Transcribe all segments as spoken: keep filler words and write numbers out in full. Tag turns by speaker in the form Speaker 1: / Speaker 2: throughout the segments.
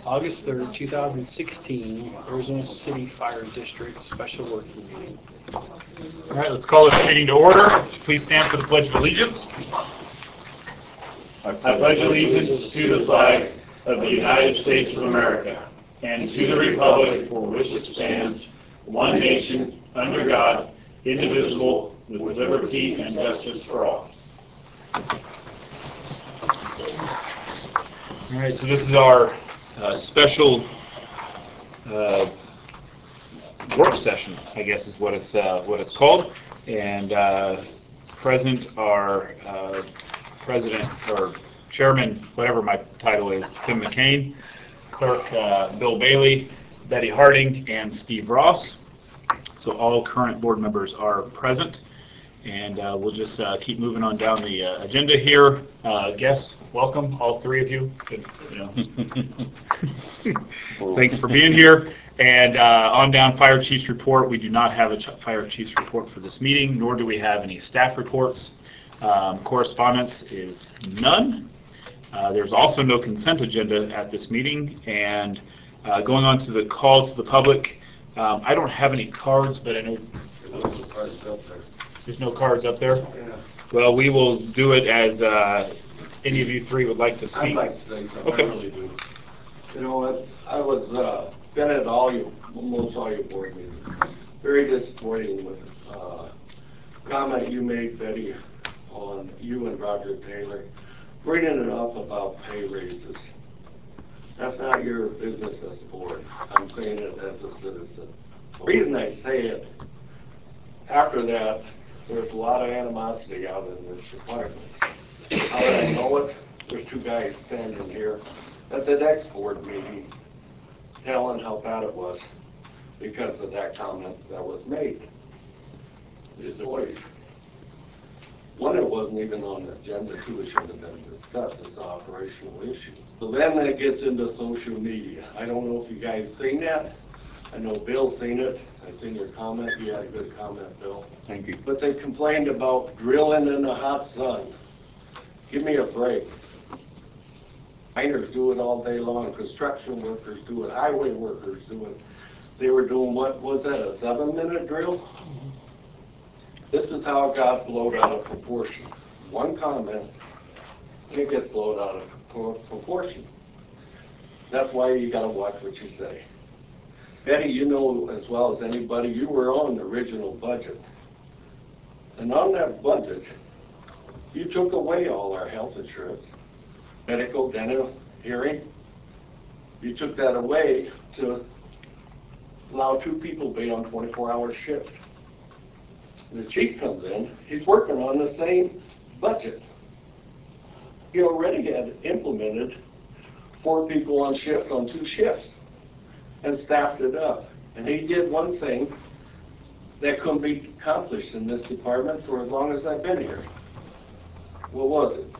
Speaker 1: August third, two thousand sixteen, Arizona City Fire District Special Working Meeting.
Speaker 2: All right, let's call this meeting to order. Please stand for the Pledge of Allegiance. I pledge allegiance to the flag of the United States of America and to the republic for which it stands, one nation, under God, indivisible, with liberty and justice for all. All right, so this is our uh, special uh, work session, I guess is what it's uh, what it's called, and uh, present are uh, President or Chairman, whatever my title is, Tim McCain, Clerk uh, Bill Bailey, Betty Harding, and Steve Ross. So all current board members are present, and uh, we'll just uh, keep moving on down the uh, agenda here. Uh, guests, welcome, all three of you. Good, you know. Thanks for being here. And uh, on down fire chief's report. We do not have a ch fire chief's report for this meeting, nor do we have any staff reports. Um, correspondence is none. Uh, there's also no consent agenda at this meeting. And uh, going on to the call to the public, um, I don't have any cards, but I know there's no cards up there.
Speaker 3: Yeah.
Speaker 2: Well, we will do it as uh, any of you three would like to speak.
Speaker 3: I'd like to say something.
Speaker 2: Okay.
Speaker 3: I really do. You know what? I was uh, been at all you, most all your board meetings. Very disappointing with uh, comment you made, Betty, on you and Roger Taylor bringing it up about pay raises. That's not your business as a board. I'm saying it as a citizen. The reason I say it, after that, there's a lot of animosity out in this department. How did I know it? There's two guys standing here at the next board meeting telling how bad it was because of that comment that was made. His voice. One, it wasn't even on the agenda, two, it should have been discussed as an operational issue. So then it gets into social media. I don't know if you guys seen that. I know Bill's seen it. I seen your comment. You had a good comment, Bill.
Speaker 4: Thank you.
Speaker 3: But they complained about drilling in the hot sun. Give me a break. Miners do it all day long. Construction workers do it. Highway workers do it. They were doing, what was that, a seven minute drill? This is how it got blown out of proportion. One comment, and it gets blown out of proportion. That's why you gotta watch what you say. Betty, you know as well as anybody, you were on the original budget. And on that budget, you took away all our health insurance, medical, dental, hearing. You took that away to allow two people to be on twenty-four hour shift. The chief comes in, he's working on the same budget. He already had implemented four people on shift on two shifts and staffed it up. And he did one thing that couldn't be accomplished in this department for as long as I've been here. What was it?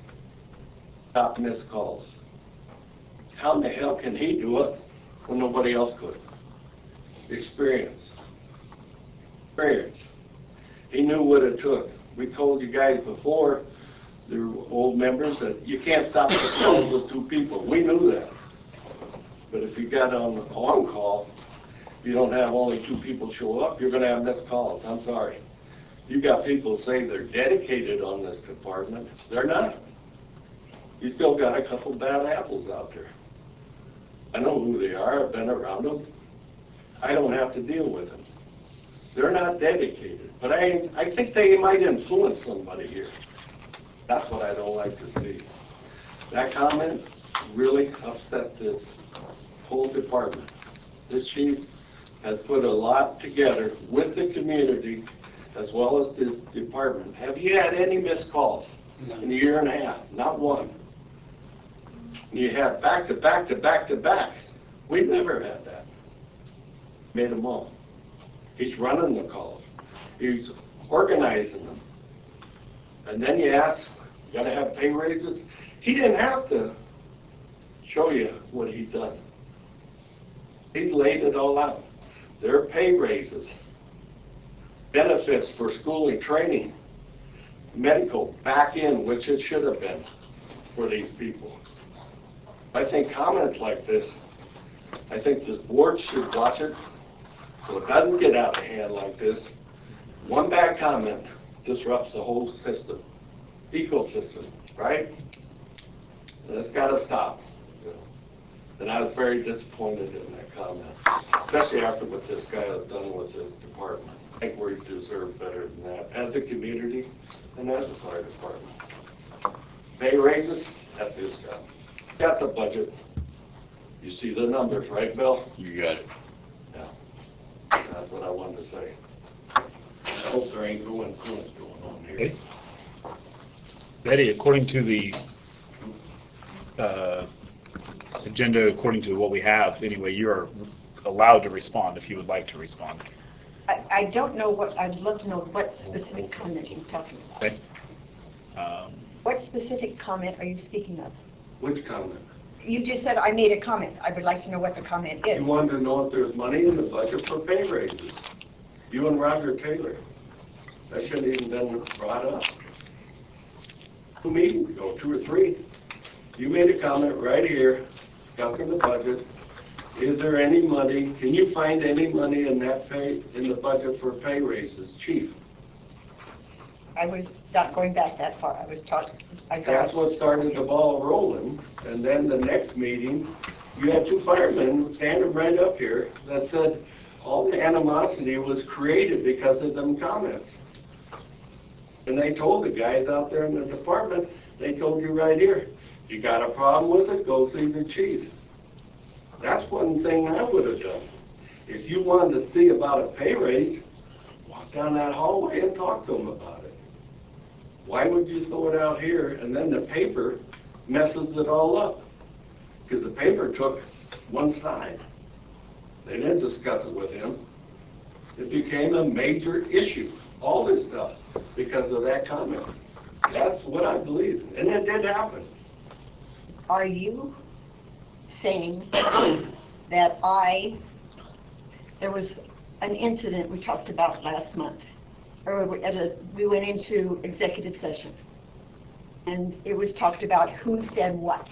Speaker 3: Stop missed calls. How in the hell can he do it when nobody else could? Experience. Experience. He knew what it took. We told you guys before, the old members, that you can't stop the calls with two people. We knew that. But if you got on on call, you don't have only two people show up, you're going to have missed calls. I'm sorry. You got people say they're dedicated on this department. They're not. You still got a couple bad apples out there. I know who they are. I've been around them. I don't have to deal with them. They're not dedicated. But I, I think they might influence somebody here. That's what I don't like to see. That comment really upset this whole department. This chief has put a lot together with the community as well as this department. Have you had any missed calls
Speaker 1: No.
Speaker 3: in a year and a half? Not one. You had back to back to back to back. We've never had that. Made them all. He's running the calls. He's organizing them. And then you ask, you gotta have pay raises? He didn't have to show you what he'd done. He laid it all out. Their pay raises, benefits for schooling, training, medical back in, which it should have been for these people. I think comments like this, I think this board should watch it so it doesn't get out of hand like this. One bad comment disrupts the whole system, ecosystem, right? And it's got to stop. And I was very disappointed in that comment, especially after what this guy has done with this department. I think we deserve better than that as a community and as a fire department. Pay raises, that's his job. Got the budget. You see the numbers, right, Bill?
Speaker 4: You got it.
Speaker 3: Yeah. That's what I wanted to say. I hope there ain't no influence going on here.
Speaker 2: Okay. Betty, according to the uh, agenda, according to what we have, anyway, you are allowed to respond if you would like to respond.
Speaker 5: I, I don't know what, I'd love to know what specific comment he's talking about.
Speaker 2: Okay. Um,
Speaker 5: What specific comment are you speaking of?
Speaker 3: Which comment?
Speaker 5: You just said I made a comment. I would like to know what the comment is.
Speaker 3: You wanted to know if there's money in the budget for pay raises. You and Roger Taylor. That shouldn't even been brought up. Two meetings ago, two or three. You made a comment right here, discussing the budget. Is there any money, can you find any money in that pay, in the budget for pay raises, chief?
Speaker 5: I was not going back that far. I was talking, I got.
Speaker 3: That's what started the ball rolling. And then the next meeting, you had two firemen standing right up here that said all the animosity was created because of them comments. And they told the guys out there in the department, they told you right here, you got a problem with it, go see the chief. That's one thing I would have done. If you wanted to see about a pay raise, walk down that hallway and talk to them about it. Why would you throw it out here and then the paper messes it all up? Because the paper took one side. They didn't discuss it with him. It became a major issue, all this stuff, because of that comment. That's what I believe, and it did happen.
Speaker 5: Are you saying that I, there was an incident we talked about last month, or we, at a, we went into executive session, and it was talked about who said what.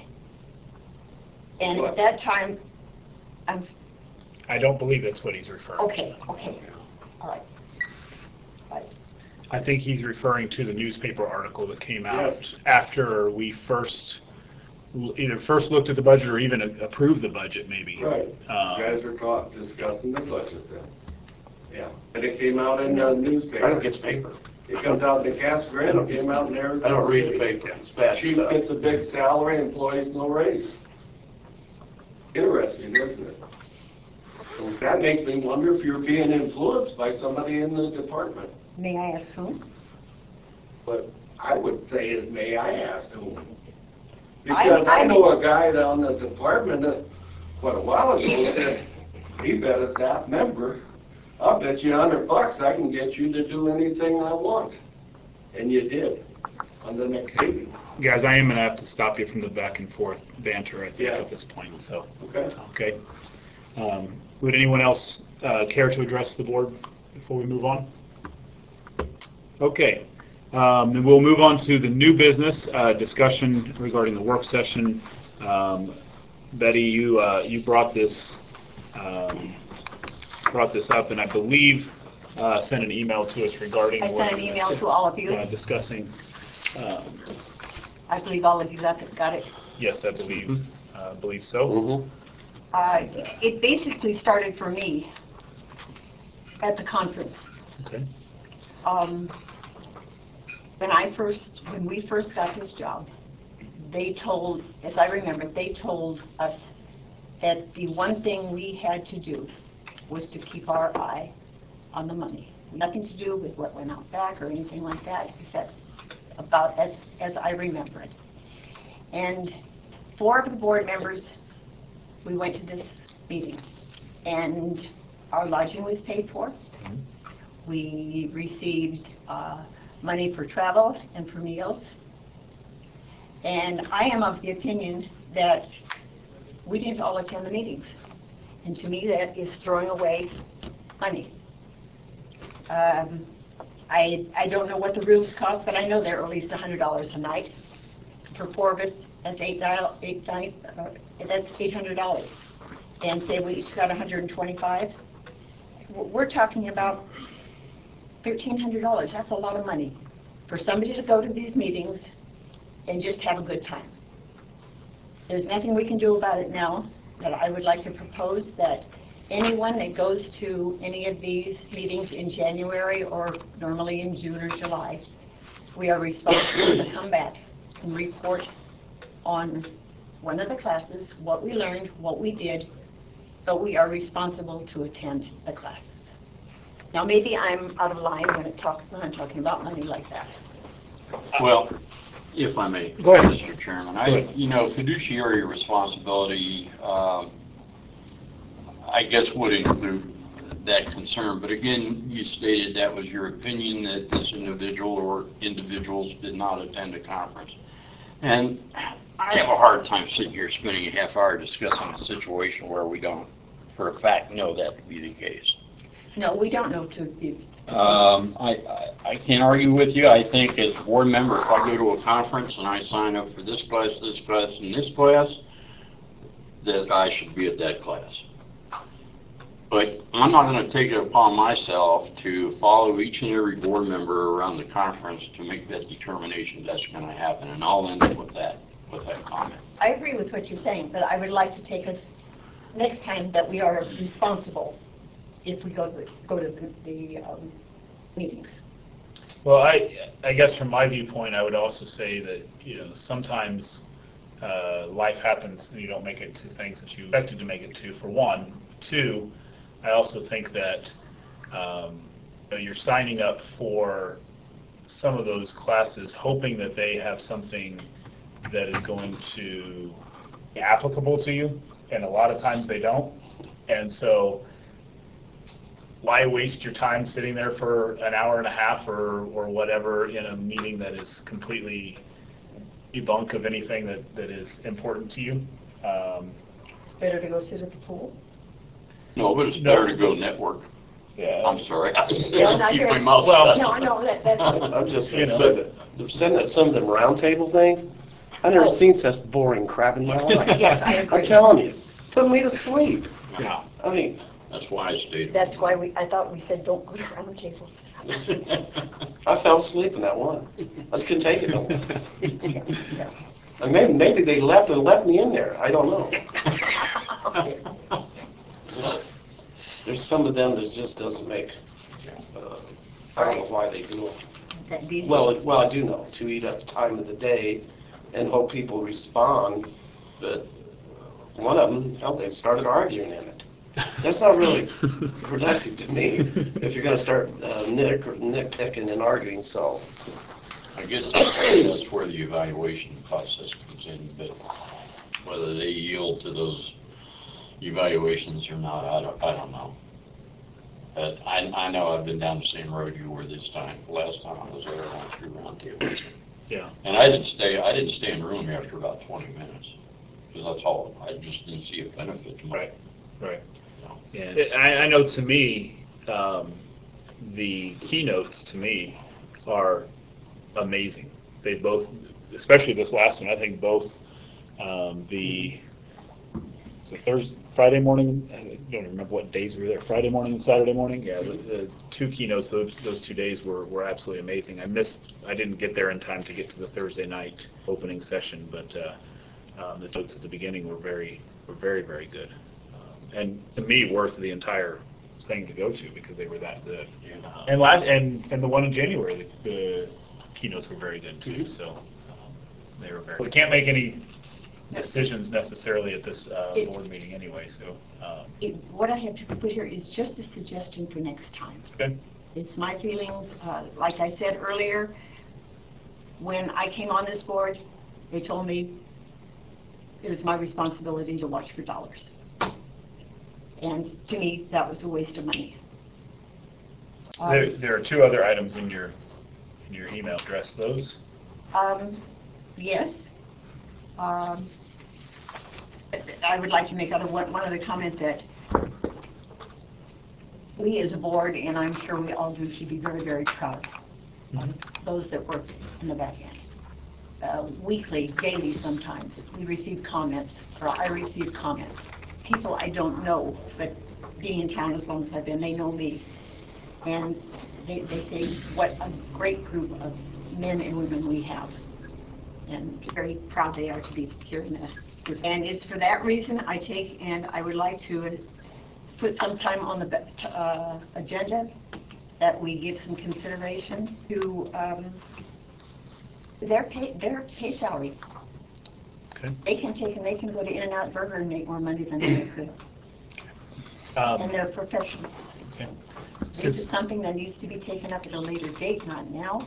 Speaker 5: And
Speaker 3: What?
Speaker 5: at that time, I'm,
Speaker 2: I don't believe that's what he's referring to.
Speaker 5: okay, okay, all right. Right.
Speaker 2: I think he's referring to the newspaper article that came out
Speaker 3: Yes.
Speaker 2: after we first, either first looked at the budget or even a- approved the budget, maybe.
Speaker 3: Right.
Speaker 2: Um,
Speaker 3: You guys are talking, discussing the budget then. Yeah, and it came out in the newspaper.
Speaker 4: I don't get the paper.
Speaker 3: It comes out in the Casa Grande, it came out in Arizona.
Speaker 4: I don't read the paper. It's bad
Speaker 3: Chief
Speaker 4: stuff.
Speaker 3: gets a big salary, employees no raise. Interesting, isn't it? That makes me wonder if you're being influenced by somebody in the department.
Speaker 5: May I ask whom?
Speaker 3: But I would say is, may I ask whom? Because
Speaker 5: I-
Speaker 3: I know a guy down the department that, what, a while ago said, he bet a staff member, I'll bet you a hundred bucks I can get you to do anything I want. And you did, on the next meeting.
Speaker 2: Guys, I am going to have to stop you from the back and forth banter, I think,
Speaker 3: Yeah.
Speaker 2: at this point, so,
Speaker 3: Okay?
Speaker 2: okay. Um, Would anyone else uh, care to address the board before we move on? Okay, um, then we'll move on to the new business uh, discussion regarding the work session. Um, Betty, you uh, you brought this um, brought this up, and I believe uh, sent an email to us regarding.
Speaker 5: I
Speaker 2: what
Speaker 5: sent an
Speaker 2: we were
Speaker 5: email to all of you.
Speaker 2: uh, discussing. Um,
Speaker 5: I believe all of you got it. Got it.
Speaker 2: yes, I believe uh, believe so.
Speaker 4: Mm-hmm.
Speaker 5: Uh, it basically started for me at the conference.
Speaker 2: Okay.
Speaker 5: Um, when I first, when we first got this job, they told, as I remember, they told us that the one thing we had to do was to keep our eye on the money. Nothing to do with what went out back or anything like that, because that's about as, as I remember it. And four of the board members, we went to this meeting, and our lodging was paid for. We received uh, money for travel and for meals. And I am of the opinion that we didn't all attend the meetings. And to me, that is throwing away money. Um, I, I don't know what the rooms cost, but I know they're at least one hundred dollars a night for four of us. that's eight dial, eight nine, uh, that's eight hundred dollars. And say we each got one hundred twenty-five, we're we're talking about thirteen hundred dollars. That's a lot of money for somebody to go to these meetings and just have a good time. There's nothing we can do about it now, but I would like to propose that anyone that goes to any of these meetings in January or normally in June or July, we are responsible to come back and report on one of the classes, what we learned, what we did, but we are responsible to attend the classes. Now, maybe I'm out of line when, it talk, when I'm talking about money like that.
Speaker 4: Well, if I may.
Speaker 1: Go ahead.
Speaker 4: Mister Chairman, I, you know, fiduciary responsibility, um, I guess would include that concern, but again, you stated that was your opinion that this individual or individuals did not attend a conference. And I have a hard time sitting here spending a half hour discussing a situation where we don't, for a fact, know that to be the case.
Speaker 5: No, we don't know to be.
Speaker 4: Um, I, I, I can't argue with you. I think as a board member, if I go to a conference and I sign up for this class, this class, and this class, that I should be at that class. But I'm not going to take it upon myself to follow each and every board member around the conference to make that determination that's going to happen. And I'll end up with that, with that comment.
Speaker 5: I agree with what you're saying, but I would like to take us, next time that we are responsible if we go to the, go to the, the um, meetings.
Speaker 6: Well, I, I guess from my viewpoint, I would also say that, you know, sometimes uh, life happens and you don't make it to things that you expected to make it to, for one. Two, I also think that um, you know, you're signing up for some of those classes hoping that they have something that is going to be applicable to you, and a lot of times they don't. And so why waste your time sitting there for an hour and a half or, or whatever in a meeting that is completely debunk of anything that, that is important to you? Um,
Speaker 5: It's better to go sit at the pool.
Speaker 4: No, but it's better to go network.
Speaker 6: yeah.
Speaker 4: I'm sorry. I just
Speaker 5: Yeah, not
Speaker 4: keep
Speaker 5: here.
Speaker 4: my mouth
Speaker 6: Well,
Speaker 4: shut.
Speaker 5: No, no, that, that's,
Speaker 7: I'm just gonna
Speaker 6: You know.
Speaker 7: say that, sitting at some of them round table things, I've never
Speaker 5: Oh.
Speaker 7: seen such boring crap in my life.
Speaker 5: yes, I agree.
Speaker 7: I'm telling you, put me to sleep.
Speaker 6: Yeah.
Speaker 7: I mean,
Speaker 4: That's why I stayed.
Speaker 5: That's why we, I thought we said don't go to round tables.
Speaker 7: I fell asleep in that one. I just couldn't take it no more.
Speaker 5: Yeah.
Speaker 7: And maybe, maybe they left and left me in there. I don't know. There's some of them that just doesn't make, uh, I don't know why they do it.
Speaker 5: That these-
Speaker 7: Well, well, I do know, to eat up the time of the day and hope people respond, but one of them, hell, they started arguing in it. That's not really productive to me, if you're gonna start uh, nit- nitpicking and arguing, so.
Speaker 4: I guess that's that's where the evaluation process comes in, but whether they yield to those evaluations or not, I don't, I don't know. But I, I know I've been down the same road you were this time. Last time I was there, I went through round tables.
Speaker 6: Yeah.
Speaker 4: And I didn't stay, I didn't stay in the room after about twenty minutes, because that's all, I just didn't see a benefit to my.
Speaker 6: Right, right.
Speaker 4: No.
Speaker 6: And I, I know to me, um, the keynotes to me are amazing. They both, especially this last one, I think both um, the, the Thursday, Friday morning, I don't remember what days we were there, Friday morning and Saturday morning. Yeah, the, the two keynotes, those, those two days were, were absolutely amazing. I missed, I didn't get there in time to get to the Thursday night opening session, but uh, um, the notes at the beginning were very, were very, very good. Um, and to me, worth the entire thing to go to because they were that good. Uh, and last, and, and the one in January, the, the keynotes were very good too. So um, they were very. We can't make any decisions necessarily at this uh, board meeting anyway. So um,
Speaker 5: It- What I have to put here is just a suggestion for next time.
Speaker 6: okay.
Speaker 5: It's my feelings, uh, like I said earlier, when I came on this board, they told me it was my responsibility to watch for dollars. And to me, that was a waste of money.
Speaker 6: There, there are two other items in your in your email. Address those.
Speaker 5: Um, yes. Um, I would like to make other, one, one other comment that we as a board, and I'm sure we all do, should be very, very proud of those that work in the back end. uh, weekly, daily sometimes, we receive comments, or I receive comments. People I don't know, but being in town as long as I've been, they know me. And they, they say what a great group of men and women we have. And very proud they are to be here in the, and it's for that reason I take, and I would like to uh, put some time on the uh, agenda that we give some consideration to um, their pay, their pay salary.
Speaker 6: Okay.
Speaker 5: They can take and they can go to In-N-Out Burger and make more money than they could. And
Speaker 6: Um,
Speaker 5: they're professionals.
Speaker 6: okay.
Speaker 5: This is
Speaker 6: Since,
Speaker 5: something that needs to be taken up at a later date, not now.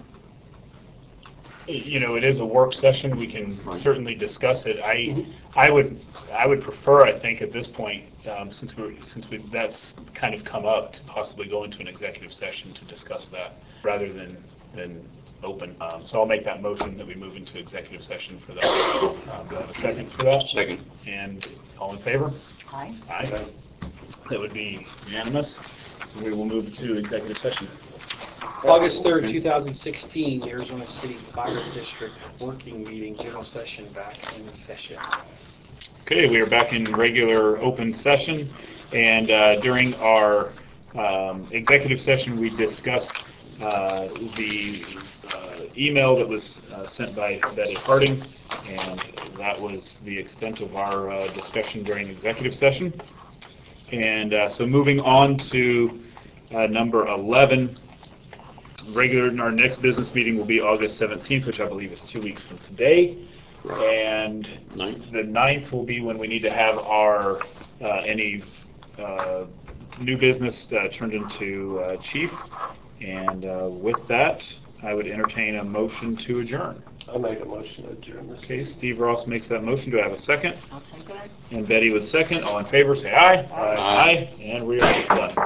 Speaker 6: you know, it is a work session, we can certainly discuss it. I, I would, I would prefer, I think, at this point, um, since we're, since we, that's kind of come up, to possibly go into an executive session to discuss that, rather than, than open. Um, So I'll make that motion that we move into executive session for that. Um, Do I have a second for that?
Speaker 4: Second.
Speaker 6: And all in favor?
Speaker 5: Aye.
Speaker 6: Aye. That would be unanimous, so we will move to executive session.
Speaker 1: August third, two thousand sixteen, Arizona City Fire District Working Meeting, General Session, back in session.
Speaker 6: Okay, we are back in regular open session, and uh, during our um, executive session, we discussed uh, the uh, email that was uh, sent by Betty Harding, and that was the extent of our uh, discussion during executive session. And uh, so moving on to uh, number eleven, regular, our next business meeting will be August seventeenth, which I believe is two weeks from today. And
Speaker 4: Ninth.
Speaker 6: the ninth will be when we need to have our, uh, any uh, new business uh, turned into uh, chief. And uh, with that, I would entertain a motion to adjourn.
Speaker 7: I'll make a motion to adjourn this.
Speaker 6: Okay, Steve Ross makes that motion. Do I have a second?
Speaker 5: I'll take that.
Speaker 6: And Betty with second. All in favor, say aye.
Speaker 4: Aye.
Speaker 6: And we are done.